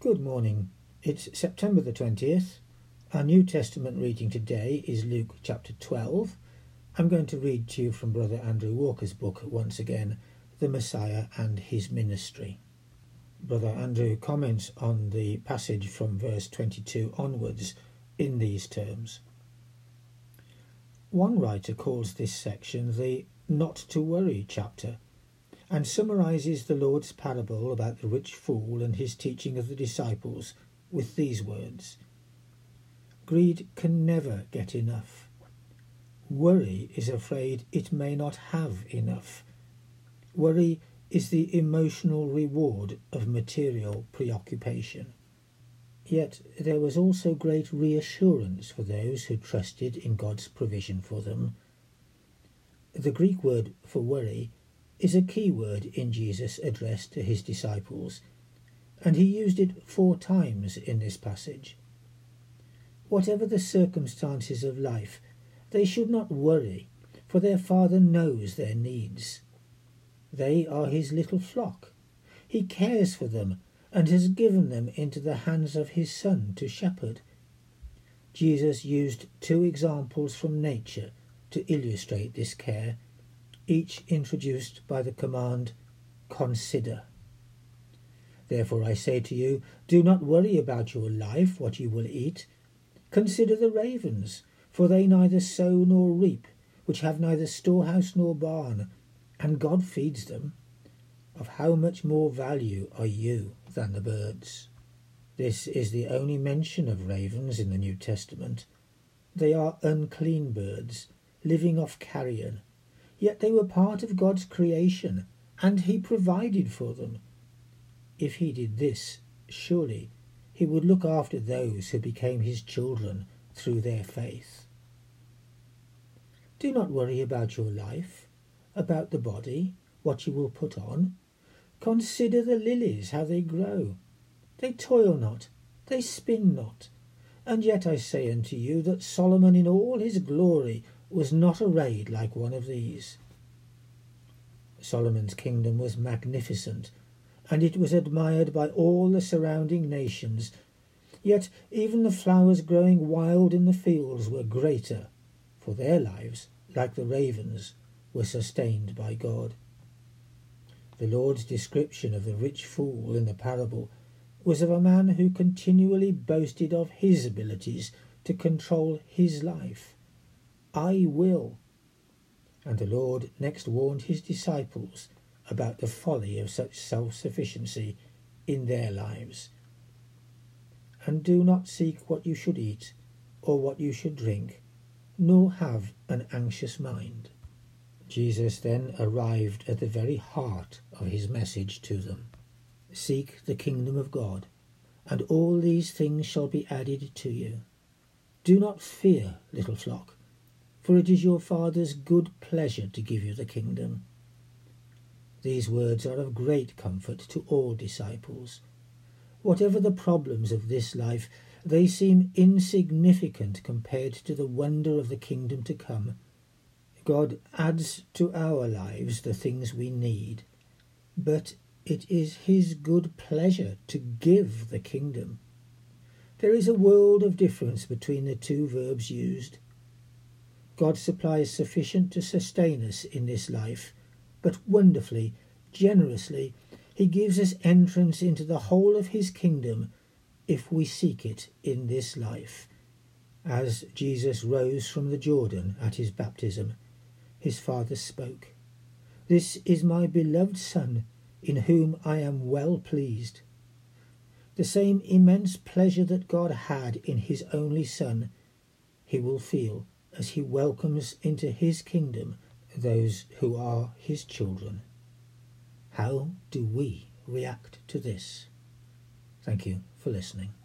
Good morning. It's September the 20th. Our New Testament reading today is Luke chapter 12. I'm going to read to you from Brother Andrew Walker's book once again, The Messiah and His Ministry. Brother Andrew comments on the passage from verse 22 onwards in these terms. One writer calls this section the Not to Worry chapter, and summarises the Lord's parable about the rich fool and his teaching of the disciples with these words. Greed can never get enough. Worry is afraid it may not have enough. Worry is the emotional reward of material preoccupation. Yet there was also great reassurance for those who trusted in God's provision for them. The Greek word for worry is a key word in Jesus' address to his disciples, and he used it 4 times in this passage. Whatever the circumstances of life, they should not worry, for their Father knows their needs. They are his little flock. He cares for them and has given them into the hands of his Son to shepherd. Jesus used 2 examples from nature to illustrate this care, each introduced by the command, consider. Therefore I say to you, do not worry about your life, what you will eat. Consider the ravens, for they neither sow nor reap, which have neither storehouse nor barn, and God feeds them. Of how much more value are you than the birds? This is the only mention of ravens in the New Testament. They are unclean birds, living off carrion. Yet they were part of God's creation, and he provided for them. If he did this, surely he would look after those who became his children through their faith. Do not worry about your life, about the body, what you will put on. Consider the lilies, how they grow. They toil not, they spin not. And yet I say unto you that Solomon in all his glory was not arrayed like one of these. Solomon's kingdom was magnificent, and it was admired by all the surrounding nations. Yet even the flowers growing wild in the fields were greater, for their lives, like the ravens, were sustained by God. The Lord's description of the rich fool in the parable was of a man who continually boasted of his abilities to control his life. I will. And the Lord next warned his disciples about the folly of such self-sufficiency in their lives. And do not seek what you should eat or what you should drink, nor have an anxious mind. Jesus then arrived at the very heart of his message to them. Seek the kingdom of God, and all these things shall be added to you. Do not fear, little flock, for it is your Father's good pleasure to give you the kingdom. These words are of great comfort to all disciples. Whatever the problems of this life, they seem insignificant compared to the wonder of the kingdom to come. God adds to our lives the things we need, but it is his good pleasure to give the kingdom. There is a world of difference between the 2 verbs used. God supplies sufficient to sustain us in this life, but wonderfully, generously, he gives us entrance into the whole of his kingdom if we seek it in this life. As Jesus rose from the Jordan at his baptism, his Father spoke, "This is my beloved Son, in whom I am well pleased." The same immense pleasure that God had in his only Son, he will feel as he welcomes into his kingdom those who are his children. How do we react to this? Thank you for listening.